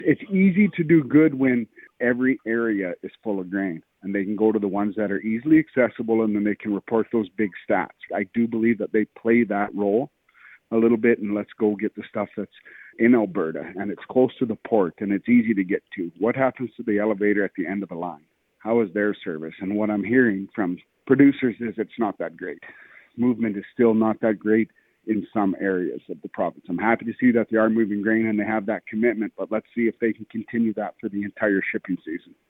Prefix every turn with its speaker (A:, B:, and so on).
A: It's easy to do good when every area is full of grain and they can go to the ones that are easily accessible and then they can report those big stats. I do believe that they play that role a little bit, and let's go get the stuff that's in Alberta and it's close to the port and it's easy to get to. What happens to the elevator at the end of the line? How is their service? And what I'm hearing from producers is it's not that great. Movement is still not that great in some areas of the province. I'm happy to see that they are moving grain and they have that commitment, but let's see if they can continue that for the entire shipping season.